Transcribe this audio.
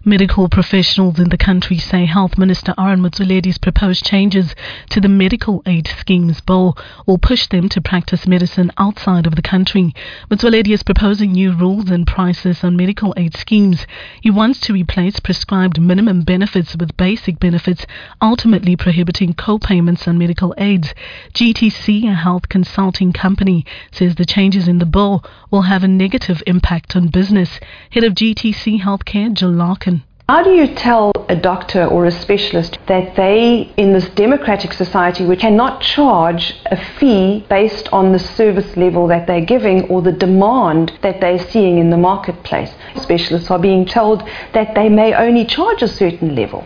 Medical professionals in the country say Health Minister Aaron Motsoaledi's proposed changes to the Medical Aid Schemes Bill will push them to practice medicine outside of the country. Motsoaledi is proposing new rules and prices on medical aid schemes. He wants to replace prescribed minimum benefits with basic benefits, ultimately prohibiting co-payments on medical aids. GTC, a health consulting company, says the changes in the bill will have a negative impact on business. Head of GTC Healthcare, Jill Larkin. How do you tell a doctor or a specialist that they, in this democratic society, which cannot charge a fee based on the service level that they're giving or the demand that they're seeing in the marketplace? Specialists are being told that they may only charge a certain level.